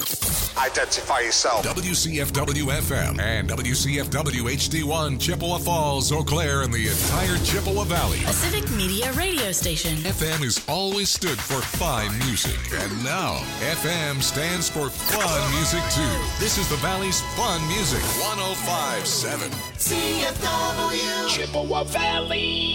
Identify yourself. WCFW-FM and WCFW-HD1 Chippewa Falls, Eau Claire, and the entire Chippewa Valley. A civic media radio station. FM has always stood for fine music, and now FM stands for fun music too. This is the Valley's fun music. 105.7 CFW Chippewa Valley.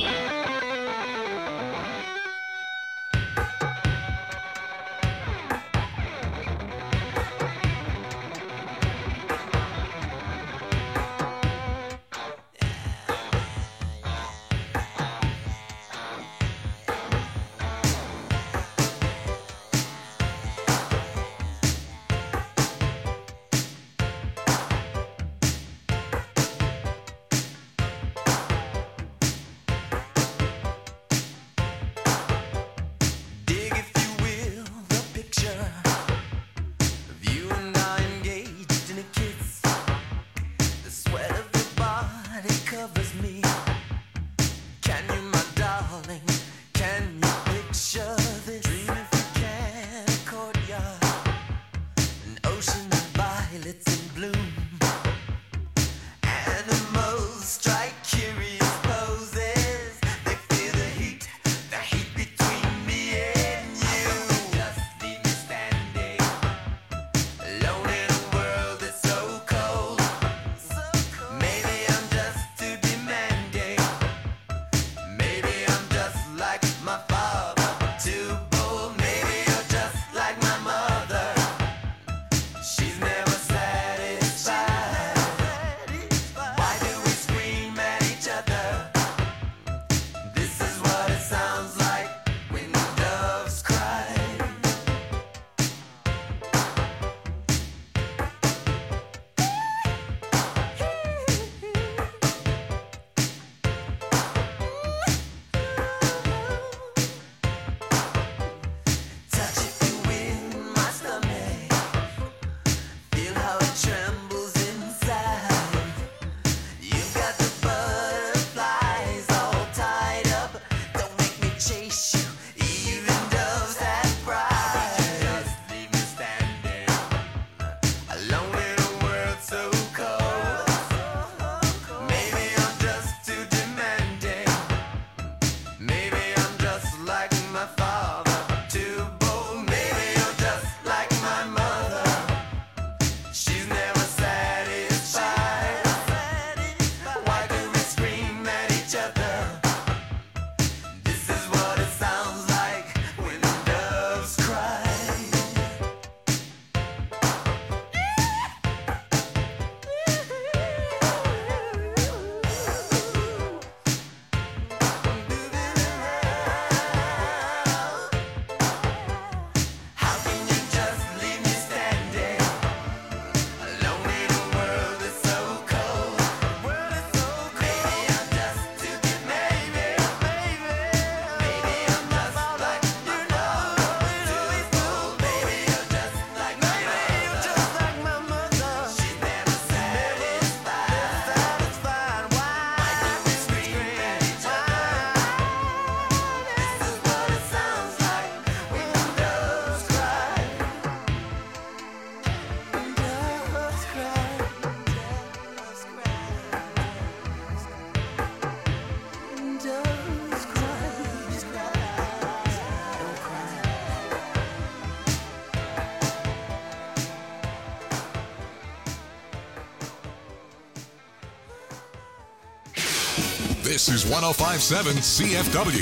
This is 105.7 CFW.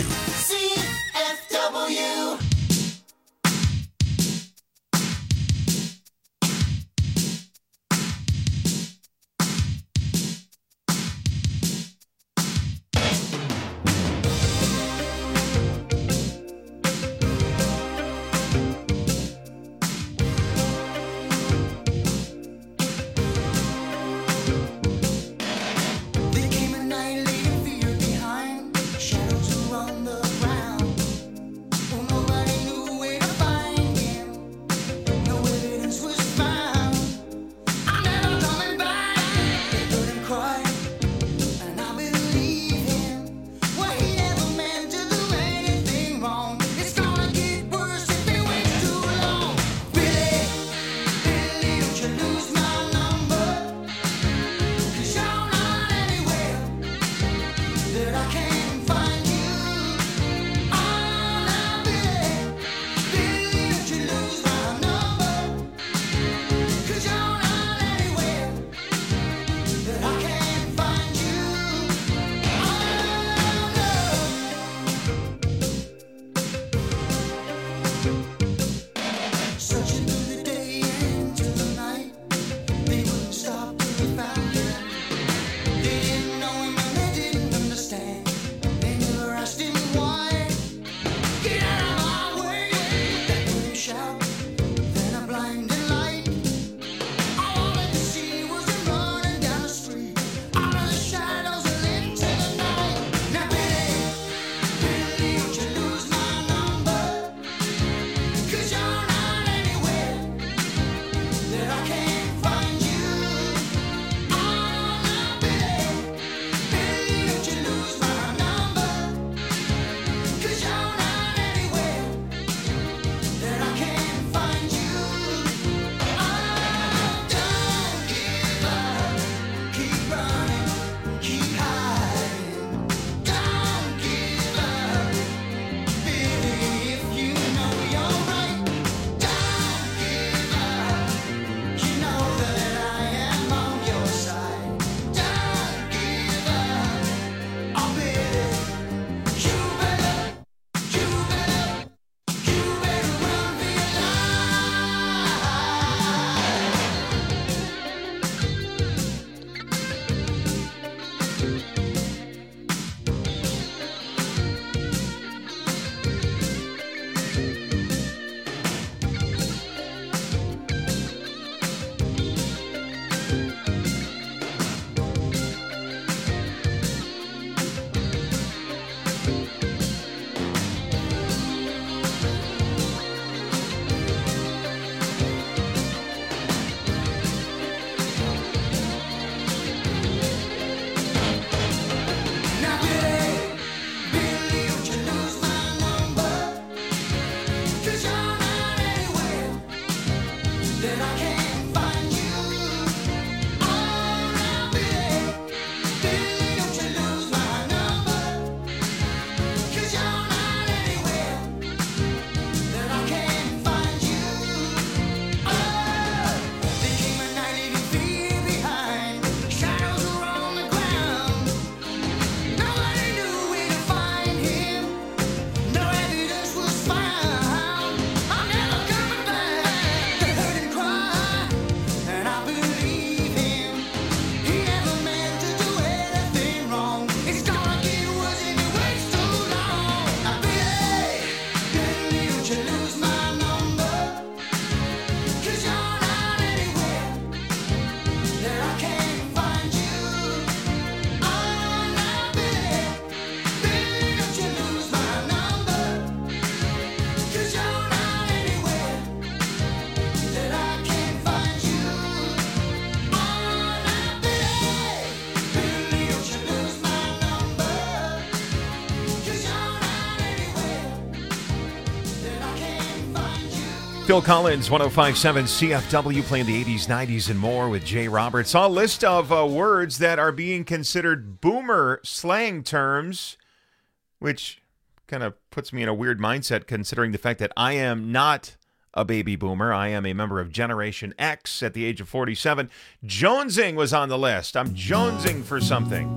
CFW. There came a night, leaving fear behind. Shadows were on the ground. Phil Collins, 105.7 CFW, playing the 80s, 90s, and more with Jay Roberts. A list of words that are being considered boomer slang terms, which kind of puts me in a weird mindset considering the fact that I am not a baby boomer. I am a member of Generation X at the age of 47. Jonesing was on the list. I'm jonesing for something.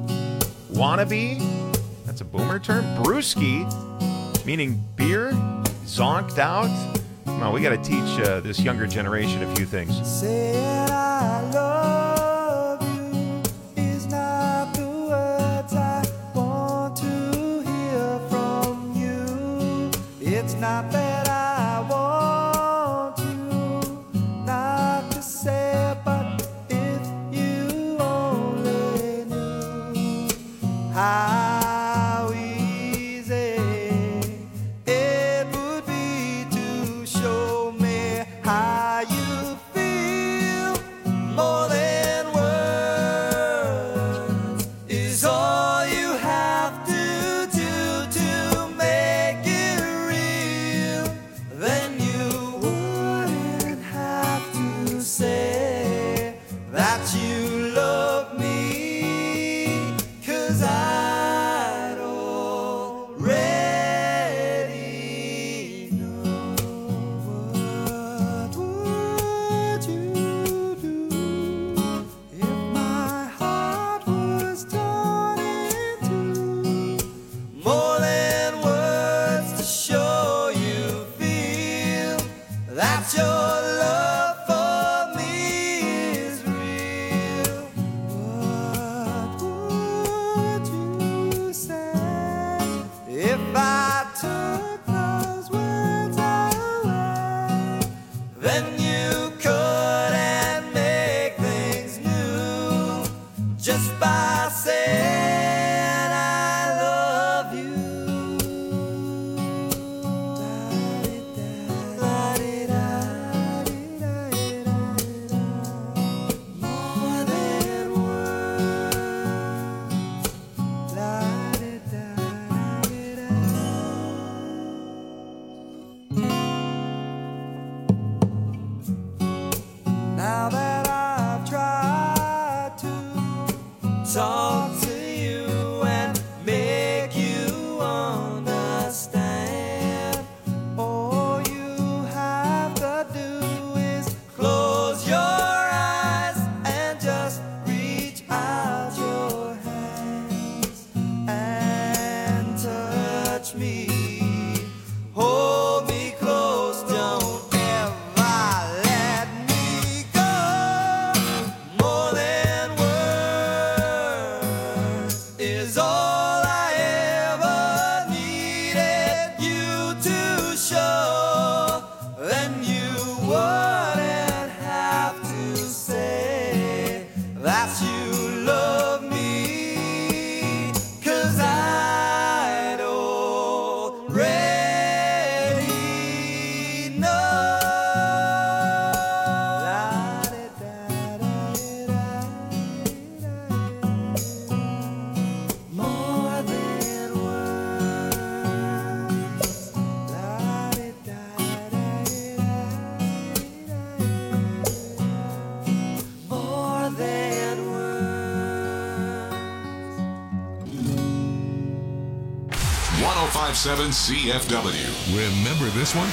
Wannabe, that's a boomer term. Brewski, meaning beer. Zonked out. Come on, we got to teach this younger generation a few things. Saying I love you is not the words I want to hear from you. It's not that I want you not to say it, but if you only knew how easy it would be to show me how you feel. More than words is all you have to do to make it real. 1057 CFW. Remember this one?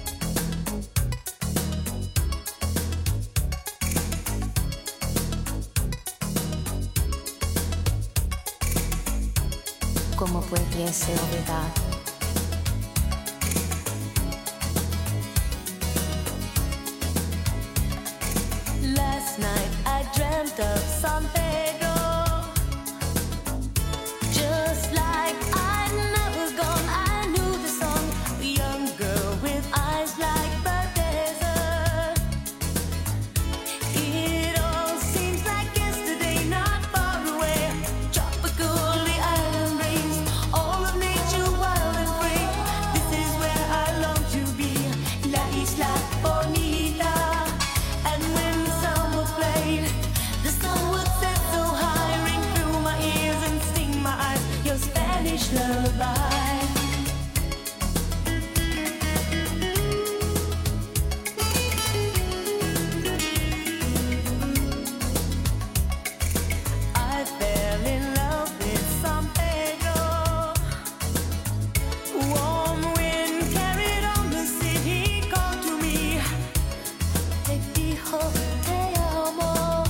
¿Cómo pudiese olvidar? Last night I dreamt of San Pedro, just like I'd never gone. I knew the song, a young girl with eyes like the desert. It all seems like yesterday, not far away. Tropical, the island breeze, all of nature wild and free. This is where I long to be, La Isla Bonita. And when the samba played, the sun would set so high, ring through my ears and sting my eyes, your Spanish lullaby. I fell in love with San Pedro. Warm wind carried on the sea. He called to me, te dijo te amo.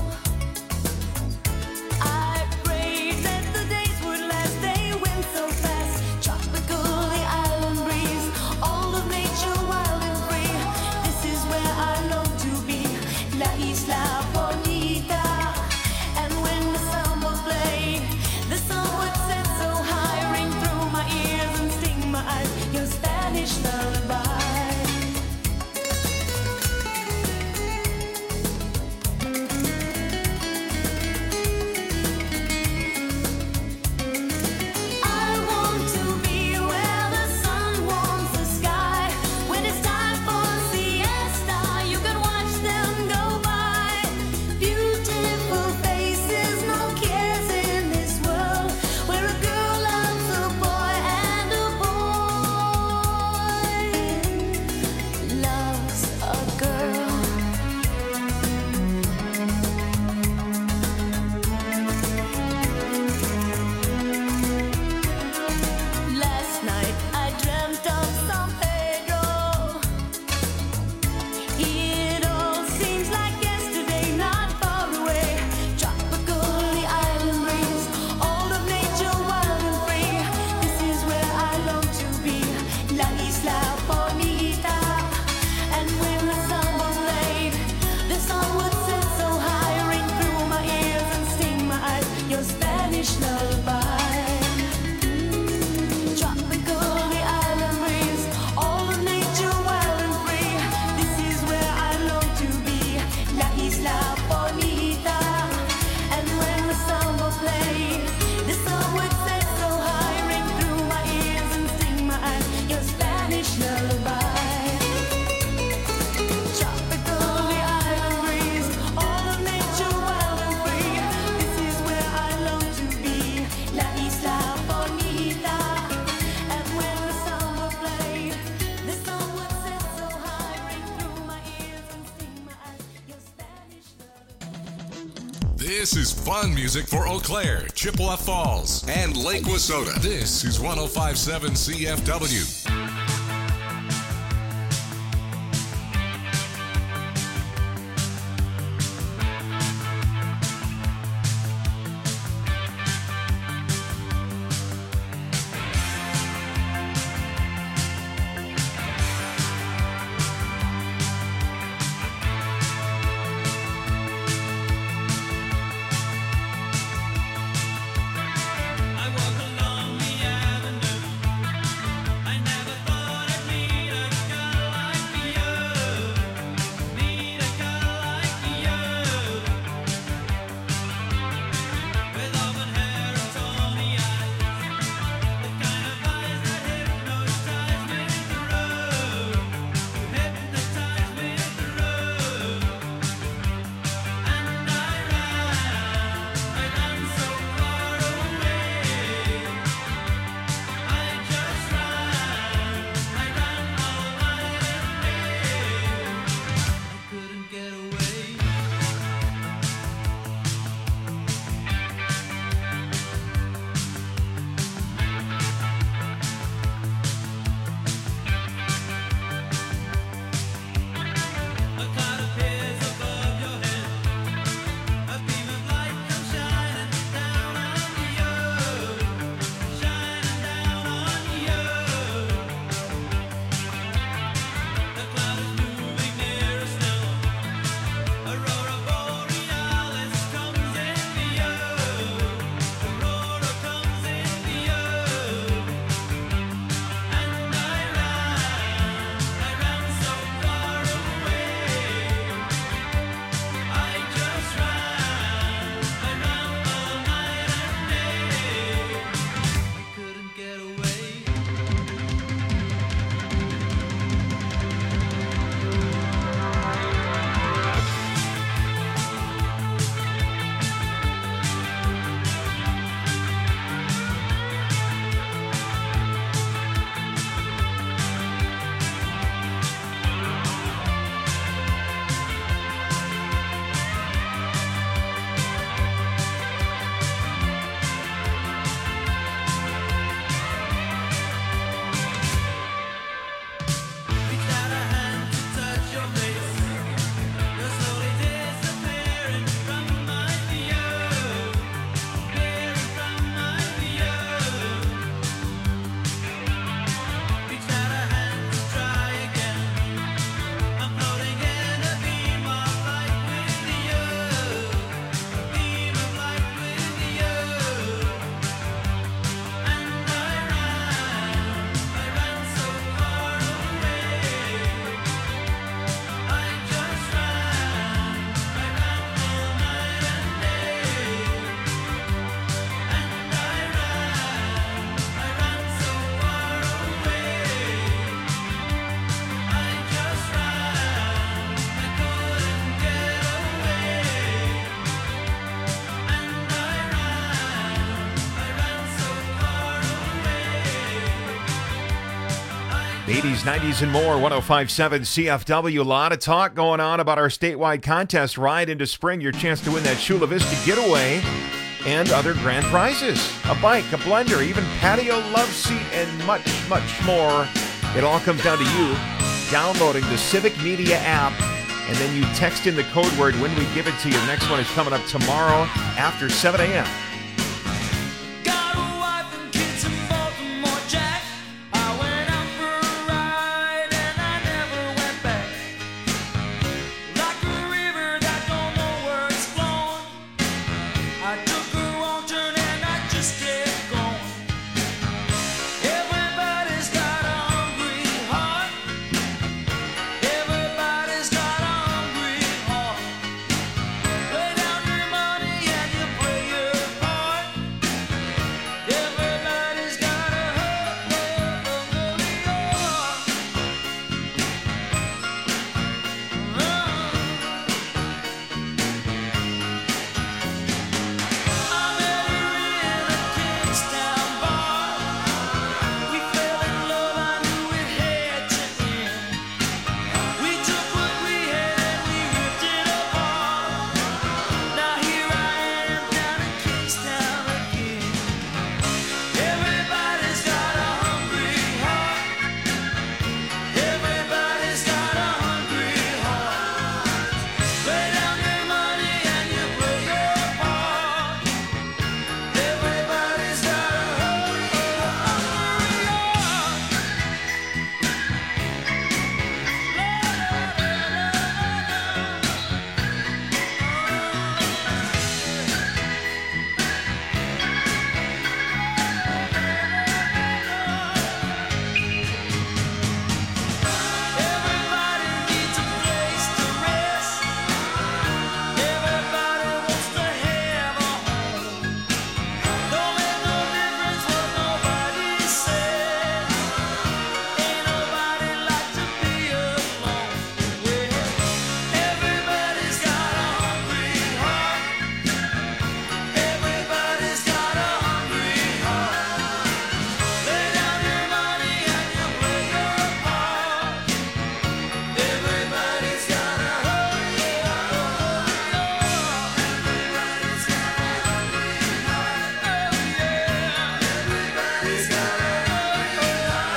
I prayed that the days would last. They went so fast. Tropical, the island breeze, all of nature wild and free. This is where I long to be, La Isla Bonita. And when the samba played, the sun would set so high, ring through my ears and sting my eyes, your Spanish lullaby. I want to be where the sun warms the sky. When it's time for siesta, you can watch them go by. Beautiful faces, no cares in this world, where a girl loves a boy and a boy loves a girl. Last night I dreamt of San Pedro. It all seems like yesterday, not far away. Tropical, the island breeze, all of nature wild and free. This is where I long to be, La Isla Bonita. And when the samba played, the sun would set so high, ring through my ears and sting my eyes, your Spanish lullaby. Tropical, the island breeze, all of nature wild and free. This is where I long to be, La Isla Bonita. And when the samba played, the sun would set so high, ring through my ears and sting my eyes, your Spanish lullaby. Tropical, the island breeze, all of nature wild and free. This is where I long to be, La Isla Bonita. And when the samba played, the sun would set so high, ring through my ears and sting my eyes, your Spanish lullaby. This is fun music for Eau Claire, Chippewa Falls, and Lake Wissota. This is 1057 CFW. I walk along the avenue. I never The 80s, 90s, and more. 105.7 CFW. A lot of talk going on about our statewide contest ride into spring. Your chance to win that Chula Vista getaway and other grand prizes. A bike, a blender, even patio love seat, and much, much more. It all comes down to you downloading the Civic Media app, and then you text in the code word when we give it to you. The next one is coming up tomorrow after 7 a.m. Got a wife and kids in Baltimore, Jack. I went out for a ride and I never went back. Like a river that don't know where it's flowing. I took a wrong turn and I just kept going. Everybody's got a hungry heart. Everybody's got a hungry heart. Lay down your money and you play your part. Everybody's got a hungry heart. I met her in a Kingstown bar. We fell in love, I knew it had to end. We took what we had and we ripped it apart. Now here I am down in Kingstown again. Everybody's got a hungry heart. Everybody's got a hungry heart. Lay down your money and you play your part. Everybody's got a hungry Everybody needs a place to rest. Everybody wants to have a home. Don't make no difference what nobody says. Ain't nobody like to be alone. Well, everybody's got a hungry heart. Everybody's got a hungry heart. Lay down your money and you play your part. Everybody's got a hungry heart. Everybody's got a hungry heart. Oh yeah. Everybody's got a hungry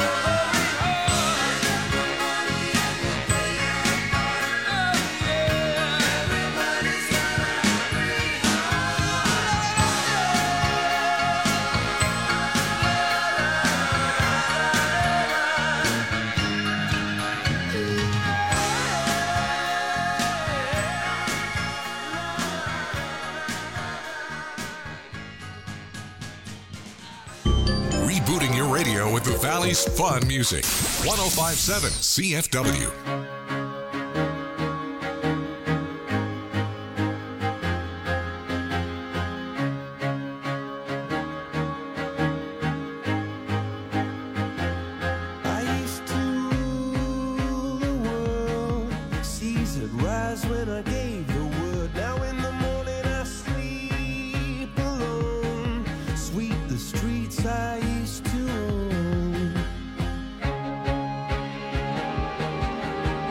Rebooting your radio with the Valley's fun music. 105.7 CFW. I used to rule the world. Seas would rise when I gave the word. Now in the morning I sleep alone. Sweep the streets I used to own.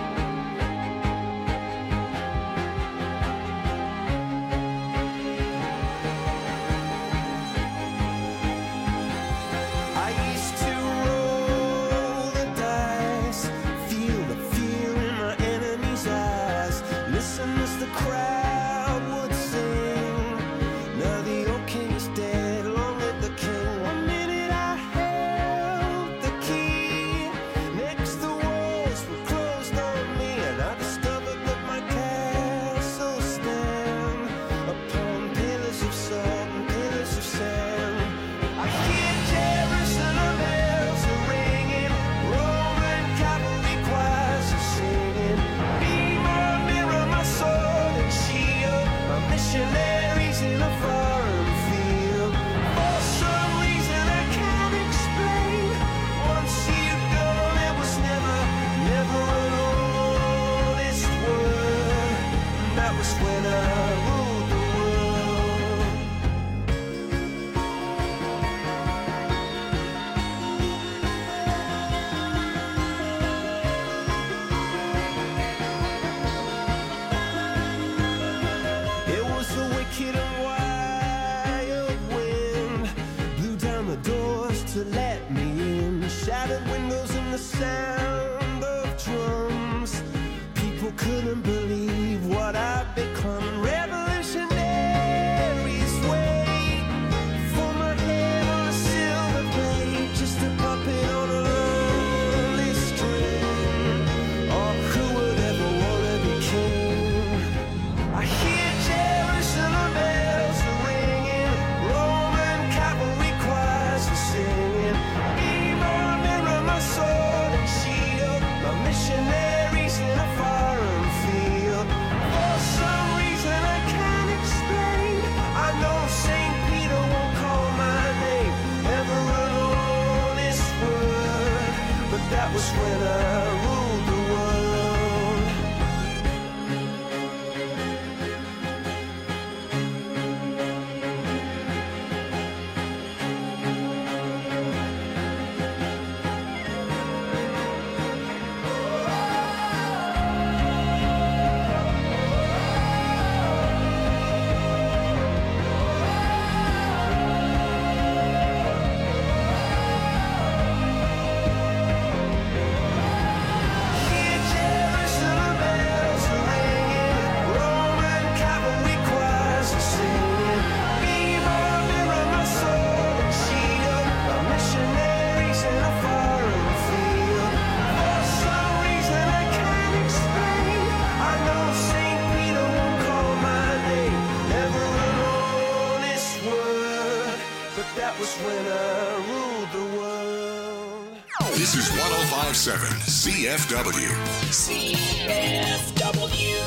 shattered windows and the sound of drums. People couldn't believe what I'd become. Revolutionaries wait for my head on a silver plate, just a puppet on a lonely string. Oh, who would ever want to be king? I hear Jerusalem bells are ringing, Roman cavalry choirs are singing. Be my mirror, my sword and shield, my missionaries in a foreign field. For some reason I can't explain, I know St. Peter won't call my name, ever an honest word, but that was when I ruled the world. Hear Jerusalem bells are ringing, Roman cavalry choirs are singing. Be my mirror, my sword and shield, my missionaries in a foreign field. For some reason I can't explain, I know St. Peter won't call my name, never an honest word, but that was when I ruled the world. This is 1057 CFW. CFW.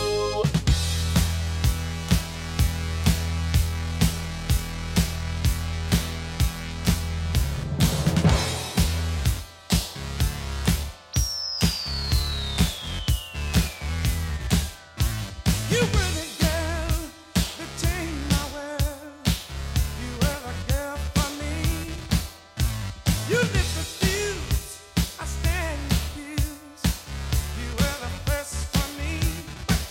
You were the girl that changed my world. You were the girl for me. You lit the fuse, I stand accused. You were the first for me.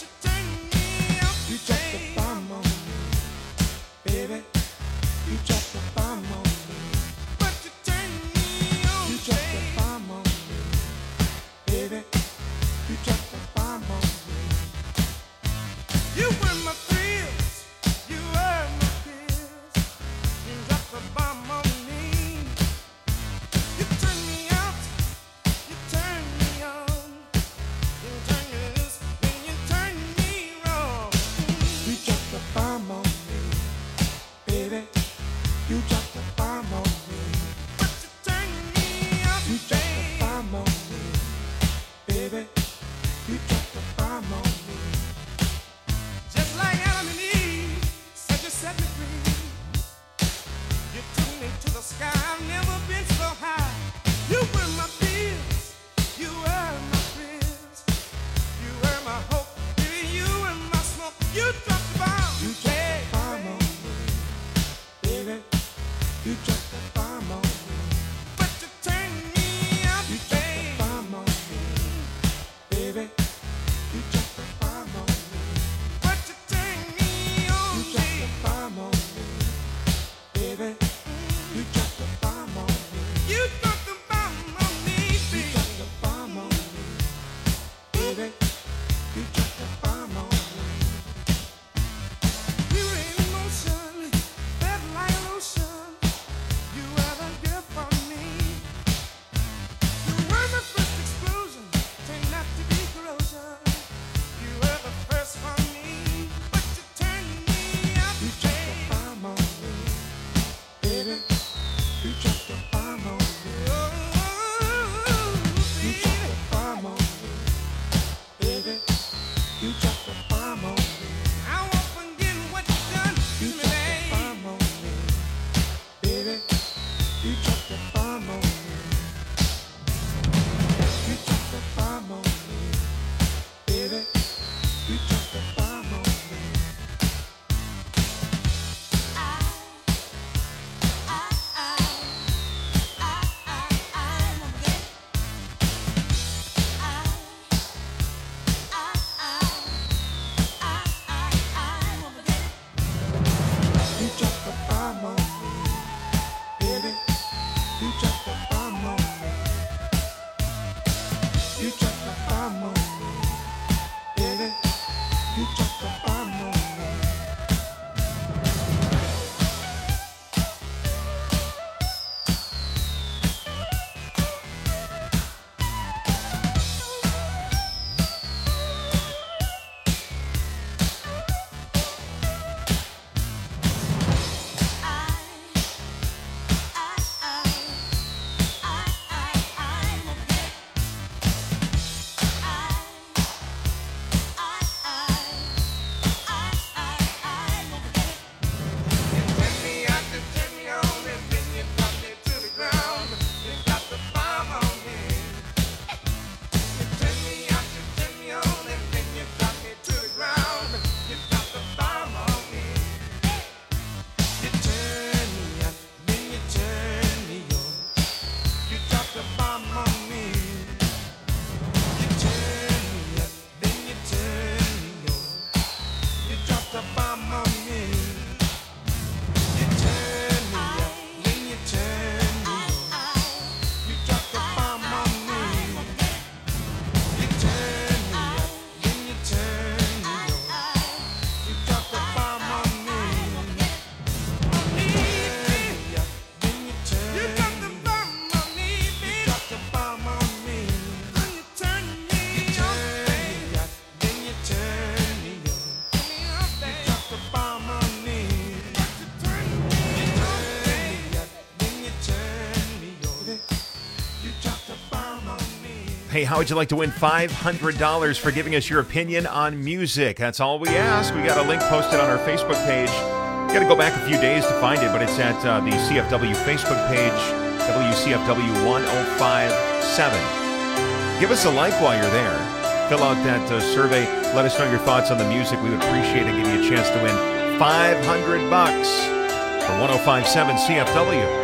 Hey, how would you like to win $500 for giving us your opinion on music? That's all we ask. We got a link posted on our Facebook page. You got to go back a few days to find it, but it's at the CFW Facebook page, WCFW 1057. Give us a like while you're there. Fill out that survey. Let us know your thoughts on the music. We would appreciate it. Give you a chance to win $500 for 1057 CFW.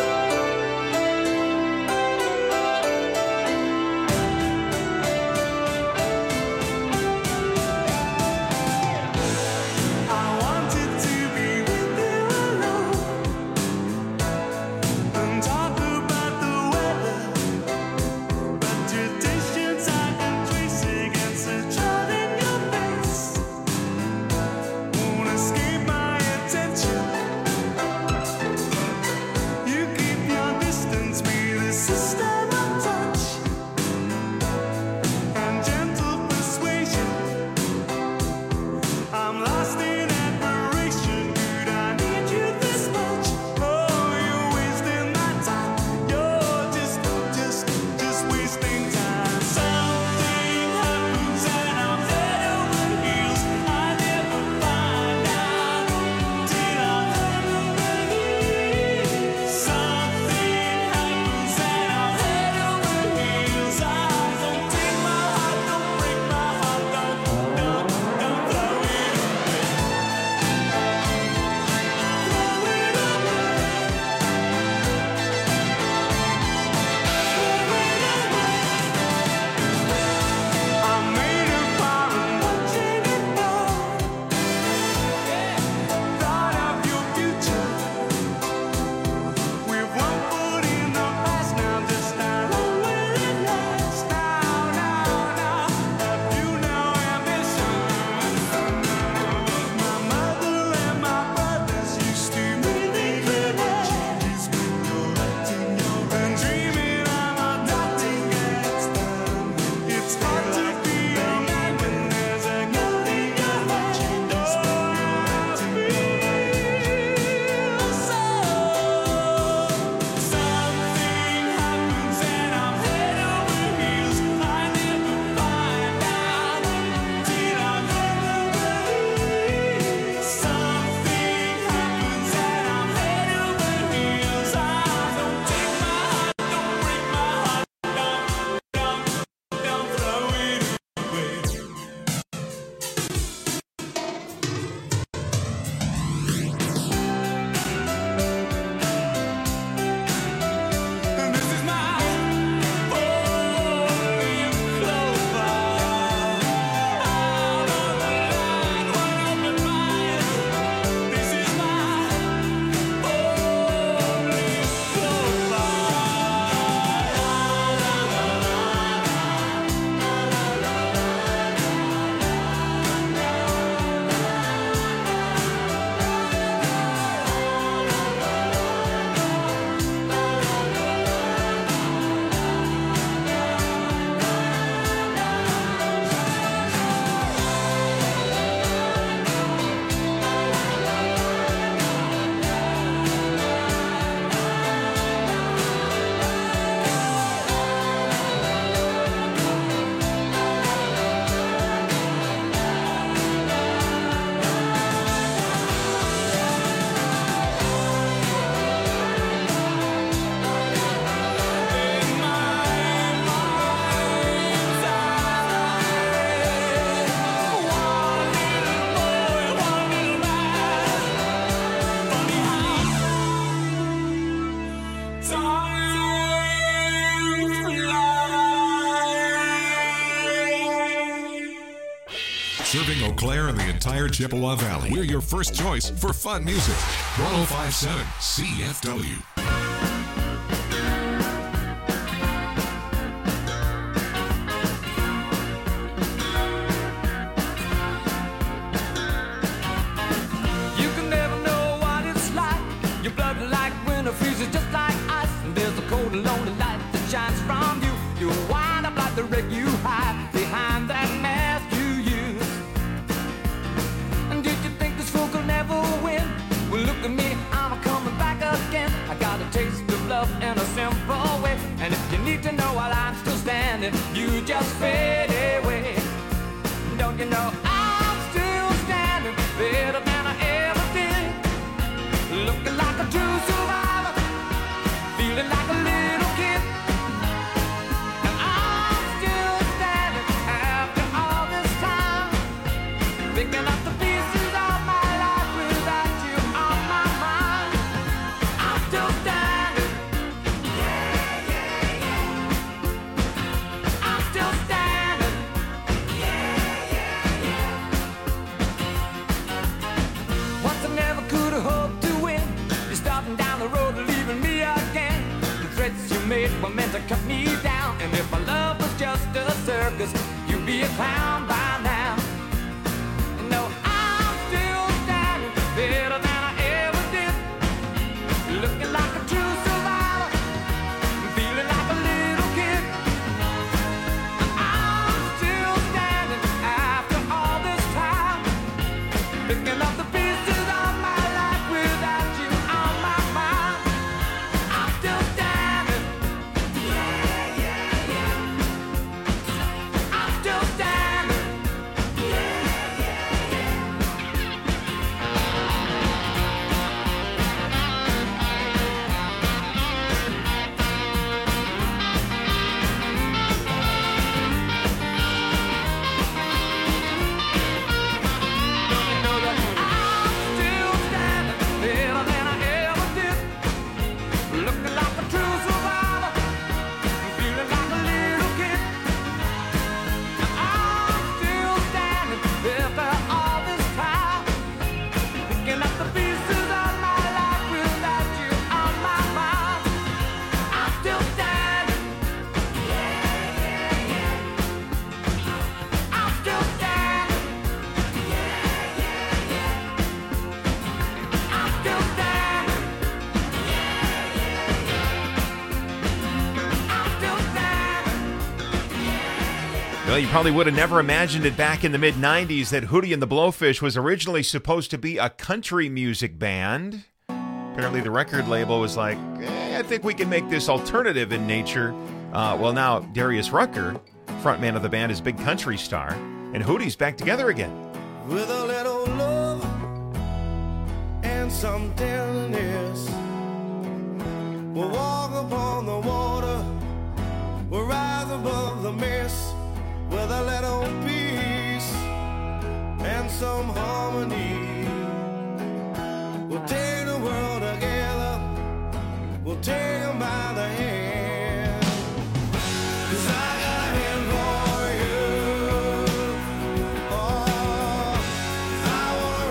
I wanted to be with you alone and talk about the weather, but your distance I can trace against the child in your face. Won't escape my attention. You keep your distance, be the system of touch and gentle persuasion. I'm lost in admiration. Could I need you this much? Oh, you're wasting my time. You're just wasting time. Something happens and I'm head over heels. I never find out till I'm head over heels. Something happens and I'm head over heels. I don't take my heart, don't break my heart, don't throw it away. I made a vow and watching it fall. Thought of your future. With one foot in the past, now just how long will it last? Now, have you no ambition? My mother and my brothers used to really connect. Changes when you're acting young and dreaming I'm adopting gangster. It's hard to be a man when there's a gun in your hand. Changes when you're acting young and something happens and I'm head over heels. I never find out till I'm head over heels. Something happens and I'm head over heels. I don't take my heart, don't break my heart, don't throw it away. And this is my four-leaf clover. Out on the line, one open mind. This is my four-leaf clover. In my mind's eye, one little boy, one little man. Funny how time flies. Serving Eau Claire and the entire Chippewa Valley. We're your first choice for fun music. 1057 CFW. You can never know what it's like. Your blood like winter freezes just like ice. And there's a cold and lonely light that shines from you. You wind up like the wreck you hide behind that mask you use. And did you think this fool could never win? Well, look at me, I'm coming back again. I got a taste of love in a simple way. And if you need to know while I'm still standing standing, you just fade away. Don't you know I'm still standing better than I ever did? Looking like a true survivor, feeling like a little kid. And I'm still standing after all this time, picking up the pieces of my life without you on my mind. I'm still standing. I'm still standing. Once I never could have hoped to win. You're starting down the road and leaving me again. The threats you made were meant to cut me down. And if my love was just a circus, you'd be a clown by now. No, I'm still standing better than I ever did. Looking like a true survivor, feeling like a little kid. I'm still standing after all this time, picking up the pieces of my life without you on my mind. I'm still standing. I'm still standing. Well, you probably would have never imagined it back in the mid-'90s that Hootie and the Blowfish was originally supposed to be a country music band. Apparently the record label was like, I think we can make this alternative in nature. Well, now Darius Rucker, frontman of the band, is a big country star, and Hootie's back together again. With a little love and some tenderness, we'll walk upon the water, we'll rise above the mist. With a little peace and some harmony, we'll take the world together, we'll take them by the hand. 'Cause I got a hand for you. Oh, I wanna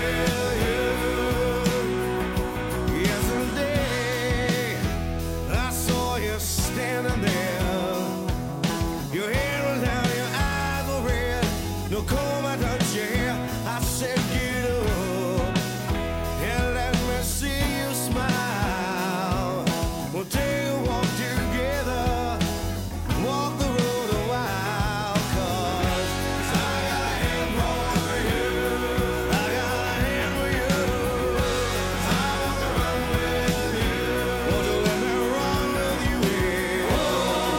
run with you. Yesterday, I saw you standing there. Your hair was down, your eyes were red. No comb, I touched your hair. I said, get up and let me see you smile. We'll take a walk together, walk the road a while. 'Cause I got a hand for you. I got a hand for you. I want to run with you. Won't you let me run with you? Yeah.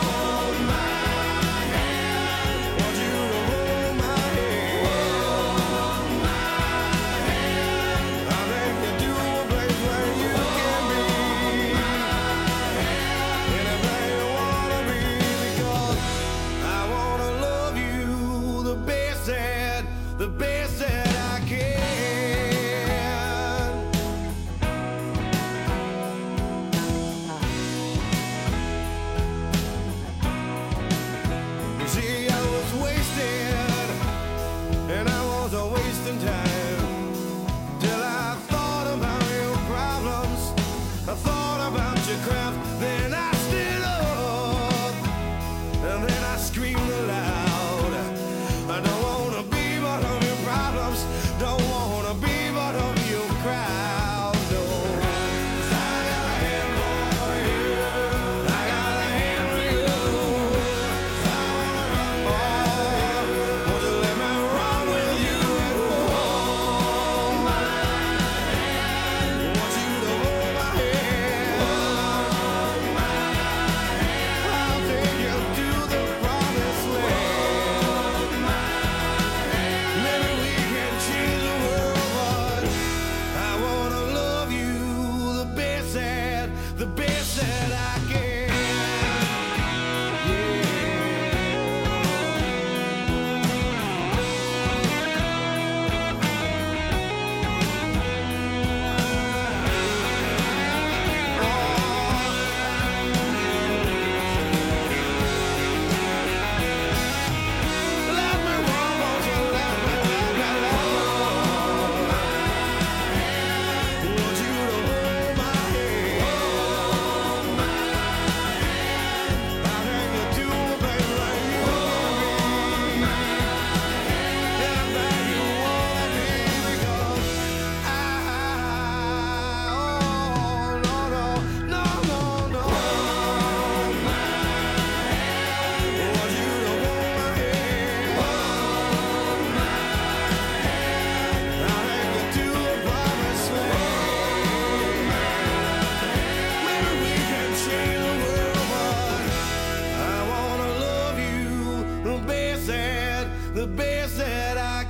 the best that I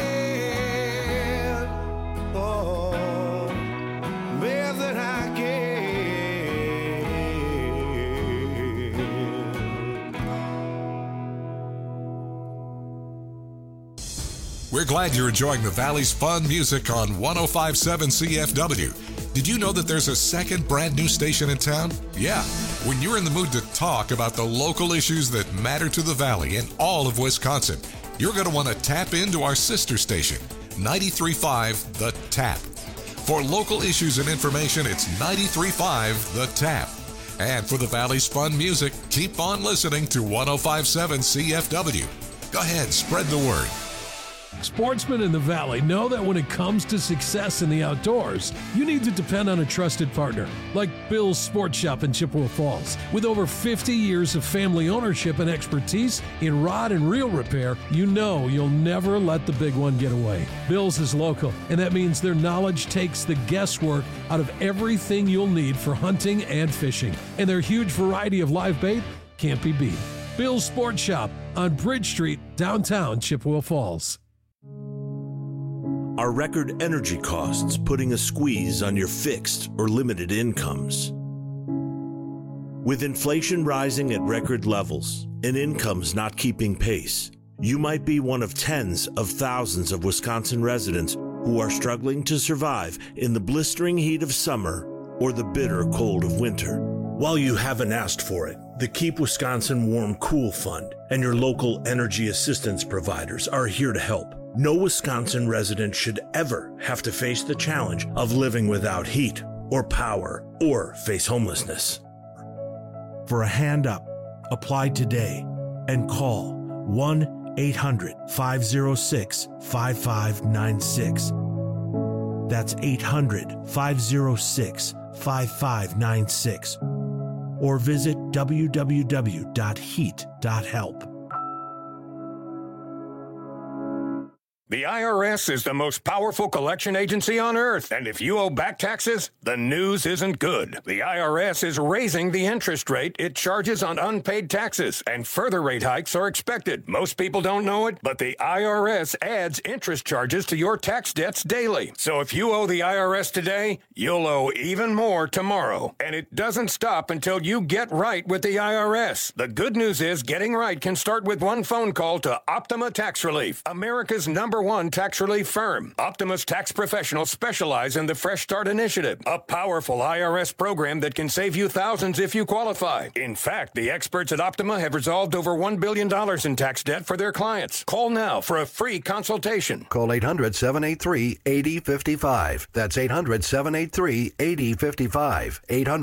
can. Oh, best that I can. We're glad you're enjoying the Valley's fun music on 105.7 CFW. Did you know that there's a second brand new station in town? Yeah. When you're in the mood to talk about the local issues that matter to the Valley and all of Wisconsin, you're going to want to tap into our sister station, 93.5 The Tap. For local issues and information, it's 93.5 The Tap. And for the Valley's fun music, keep on listening to 105.7 CFW. Go ahead, spread the word. Sportsmen in the Valley know that when it comes to success in the outdoors, you need to depend on a trusted partner, like Bill's Sports Shop in Chippewa Falls. With over 50 years of family ownership and expertise in rod and reel repair, you know you'll never let the big one get away. Bill's is local, and that means their knowledge takes the guesswork out of everything you'll need for hunting and fishing. And their huge variety of live bait can't be beat. Bill's Sports Shop on Bridge Street, downtown Chippewa Falls. Are record energy costs putting a squeeze on your fixed or limited incomes? With inflation rising at record levels and incomes not keeping pace, you might be one of tens of thousands of Wisconsin residents who are struggling to survive in the blistering heat of summer or the bitter cold of winter. While you haven't asked for it, the Keep Wisconsin Warm Cool Fund and your local energy assistance providers are here to help. No Wisconsin resident should ever have to face the challenge of living without heat or power or face homelessness. For a hand up, apply today and call 1-800-506-5596. That's 800-506-5596. Or visit www.heat.help. The IRS is the most powerful collection agency on earth, and if you owe back taxes, the news isn't good. The IRS is raising the interest rate it charges on unpaid taxes, and further rate hikes are expected. Most people don't know it, but the IRS adds interest charges to your tax debts daily. So if you owe the IRS today, you'll owe even more tomorrow. And it doesn't stop until you get right with the IRS. The good news is getting right can start with one phone call to Optima Tax Relief, America's #1 tax relief firm. Optima's tax professionals specialize in the Fresh Start Initiative, a powerful IRS program that can save you thousands if you qualify. In fact, the experts at Optima have resolved over $1 billion in tax debt for their clients. Call now for a free consultation. Call 800-783-8055. That's 800-783-8055.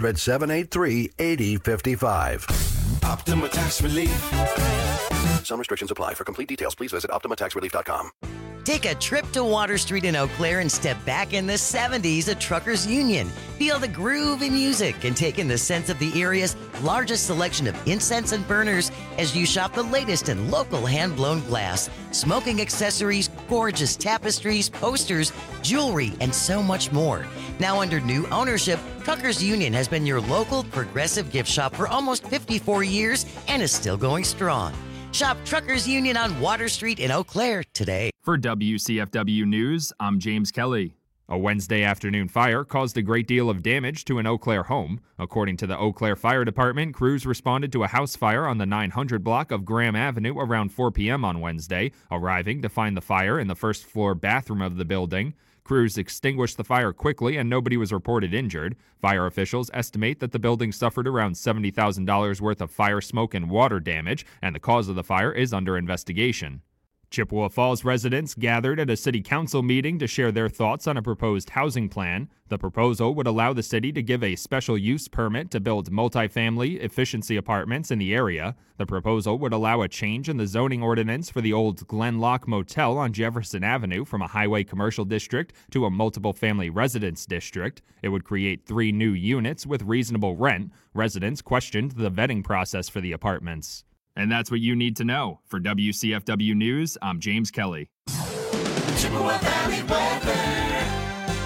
800-783-8055. Optima Tax Relief. Some restrictions apply. For complete details, please visit OptimaTaxRelief.com. Take a trip to Water Street in Eau Claire and step back in the 70s at Truckers Union. Feel the groove in music and take in the sense of the area's largest selection of incense and burners as you shop the latest in local hand-blown glass, smoking accessories, gorgeous tapestries, posters, jewelry, and so much more. Now under new ownership, Truckers Union has been your local progressive gift shop for almost 54 years and is still going strong. Shop Truckers Union on Water Street in Eau Claire today. For WCFW News, I'm James Kelly. A Wednesday afternoon fire caused a great deal of damage to an Eau Claire home. According to the Eau Claire Fire Department, crews responded to a house fire on the 900 block of Graham Avenue around 4 p.m. on Wednesday, arriving to find the fire in the first-floor bathroom of the building. Crews extinguished the fire quickly and nobody was reported injured. Fire officials estimate that the building suffered around $70,000 worth of fire, smoke, and water damage, and the cause of the fire is under investigation. Chippewa Falls residents gathered at a city council meeting to share their thoughts on a proposed housing plan. The proposal would allow the city to give a special use permit to build multifamily efficiency apartments in the area. The proposal would allow a change in the zoning ordinance for the old Glenlock Motel on Jefferson Avenue from a highway commercial district to a multiple family residence district. It would create 3 new units with reasonable rent. Residents questioned the vetting process for the apartments. And that's what you need to know. For WCFW News, I'm James Kelly. Chippewa Valley weather.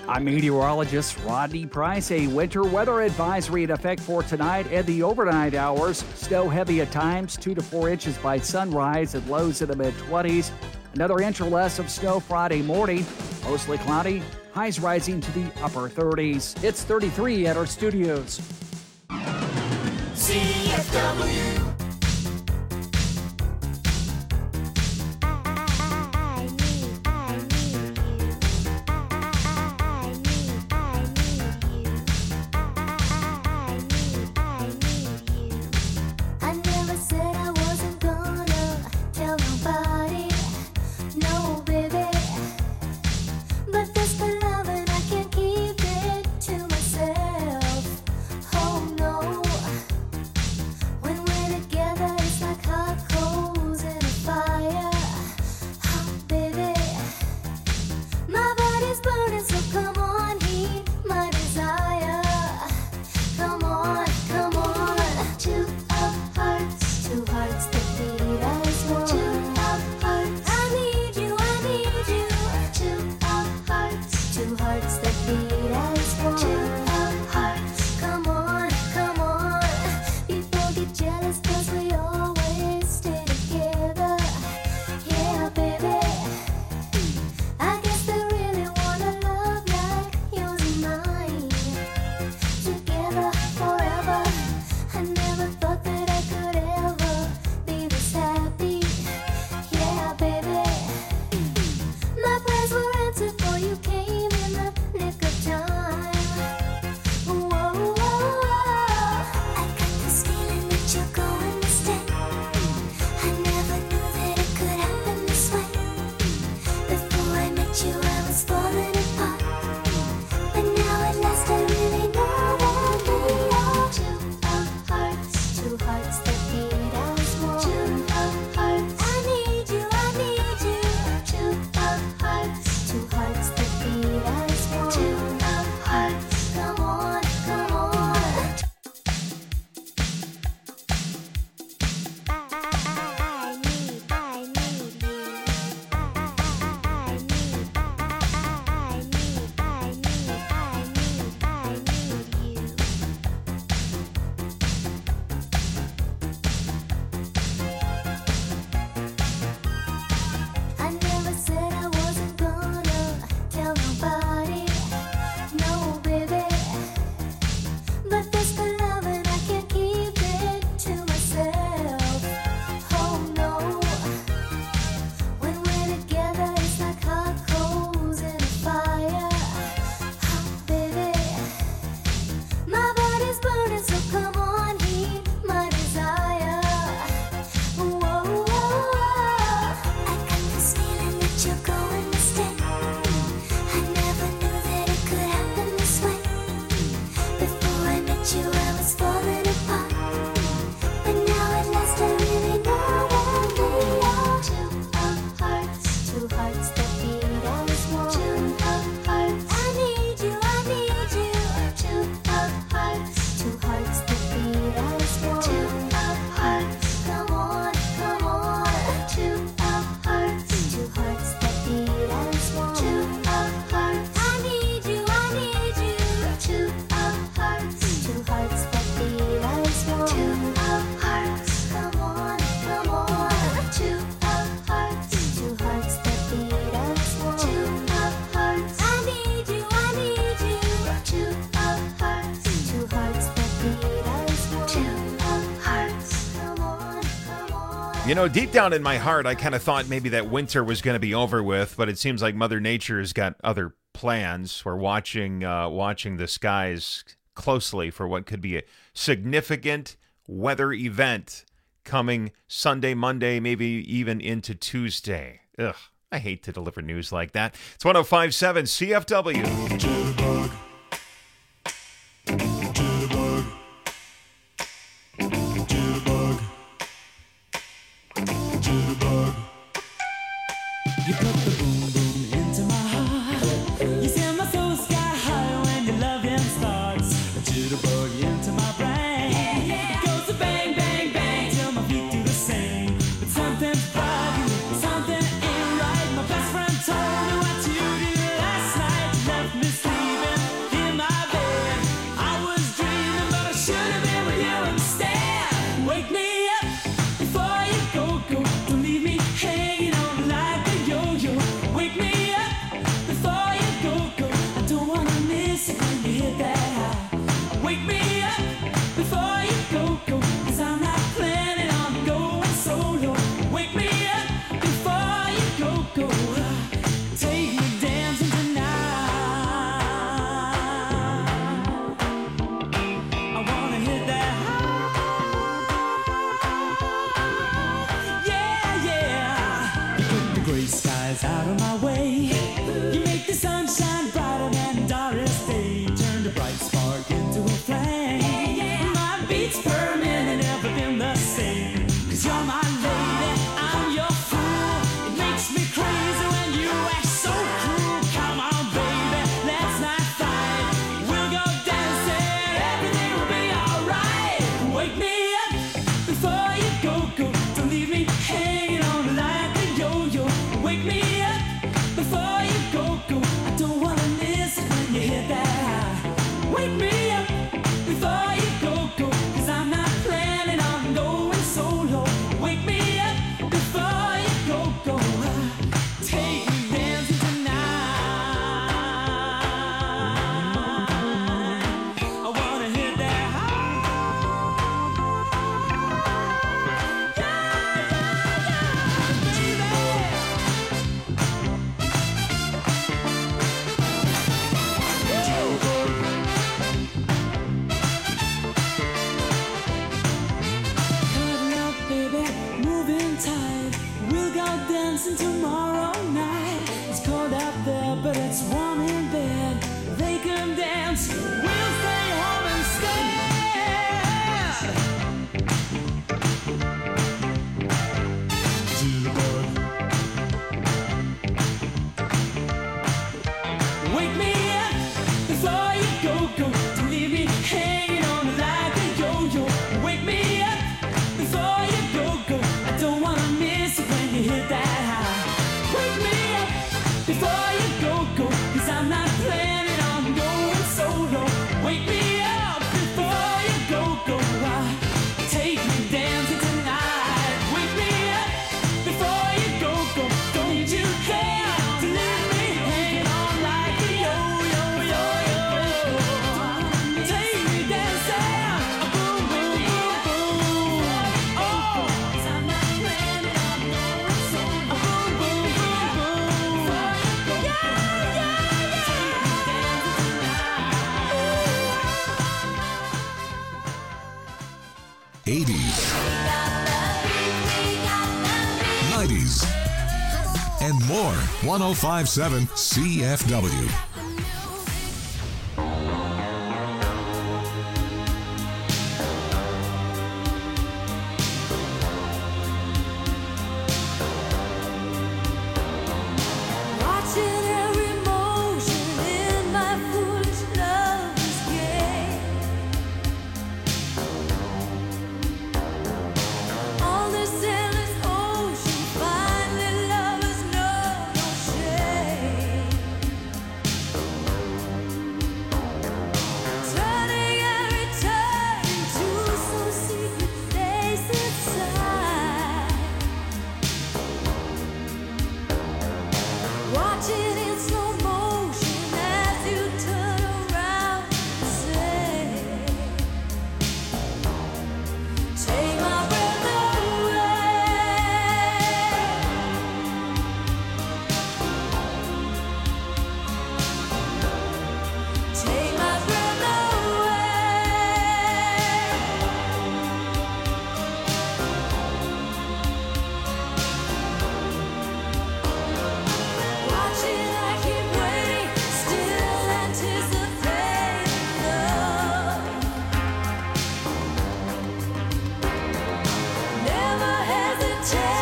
I'm meteorologist Rodney Price. A winter weather advisory in effect for tonight and the overnight hours. Snow heavy at times, 2 to 4 inches by sunrise and lows in the mid-20s. Another inch or less of snow Friday morning. Mostly cloudy, highs rising to the upper 30s. It's 33 at our studios. CFW. I never said I wasn't gonna tell nobody, no baby. But this the love and I can't keep it to myself. Oh no. When we're together it's like hot coals in a fire. Oh baby, my body's burning, so come on, heat my desire. Come on, come on. Two hearts that beat as one. Two hearts, I need you, I need you. Two hearts that beat as one. Two hearts, come on, come on. People get jealous 'cause we always stay together. Yeah, baby. I guess they really wanna love like yours and mine. Together forever. I never thought that I could ever be this happy. Yeah, baby. My plans were answered for you came in the nick of time. Whoa, whoa, whoa. I got this feeling that you're going to stay. I never knew that it could happen this way. Before I met you, I was falling apart. But now at last I really know that we are two hearts that beat as one. Two hearts, I need you, I need you. Two hearts that beat as one. Two hearts, come on, come on. I need you. I need you. I never said I wasn't gonna tell nobody, no baby. But this the love and I can't keep it to myself. Oh no. When we're together it's like hot coals in a fire. Oh baby, my body's burning, so come on, heat my desire. Whoa, whoa, whoa. I got this feeling that you're going to stay. I never knew that it could happen this way. Before I met you, I was falling apart. But now at last I really know that we are two hearts that beat as one. Two hearts, I need you, I need you. Two hearts that beat as one. Two hearts, come on, come on. Two hearts that beat as one. Two hearts, I need you, I need you. Two hearts that beat as one. Two hearts, come on, come on. Two hearts that beat as one. Two hearts, I need you, I need you. Two hearts that beat as one. Two hearts, come on, come on. You know, deep down in my heart, I kind of thought maybe that winter was going to be over with, but it seems like Mother Nature has got other plans. We're watching the skies closely for what could be a significant weather event coming Sunday, Monday, maybe even into Tuesday. Ugh, I hate to deliver news like that. It's 105.7 CFW. You put the boom boom into my heart. You send my soul sky high when your loving starts. A jitterbug into my brain. It goes to bang bang bang till my feet do the same. But something's bugging, something ain't right. My best friend told me what you did last night. You left me sleeping. eyes out of my way. You make the sunshine brighter than Doris Day. Turn the bright spark into a flame. My beats per minute never been the same. 'Cause you're my lady, I'm your fool. It makes me crazy when you act so cruel. Come on, baby, let's not fight. We'll go dancing, everything will be alright. Wake me up before you go. Don't leave me hanging on like a yo-yo. Wake me up before you go. I don't wanna miss it when you hit that high. Wake me up before you go. 'Cause I'm not planning on going solo. Wake me up before you go. Take me dancing tonight. I wanna hit that Cutting up, baby, moving tight. We'll go dancing tomorrow night. It's cold out there, but it's warm in bed. They can dance, we'll stay home instead. Wake me up before you go. Don't leave me hanging on like a yo-yo. Wake me up before you go. I don't wanna miss it when you hit that high. Wake me up before you go. 'Cause I'm not planning on going solo. Wake me up before you go. Take me dancing tonight. Wake me up before you go. Don't you care to leave me hanging on like a yo-yo. Take me dancing, boom, boom, boom, boom. Oh, 'cause I'm not planning on going solo. Boom, boom, boom, boom. Yeah. Take me dancing tonight. 80s, 90s, and more. 105.7 CFW. Watching every motion in my foolish lover's game. On this endless ocean, finally lovers know no shame. Turning every turn into some secret place inside. Watching in slow motion as you turn around and say, take my breath away. Take my breath Watching, I keep waiting, still anticipating love. Never hesitate.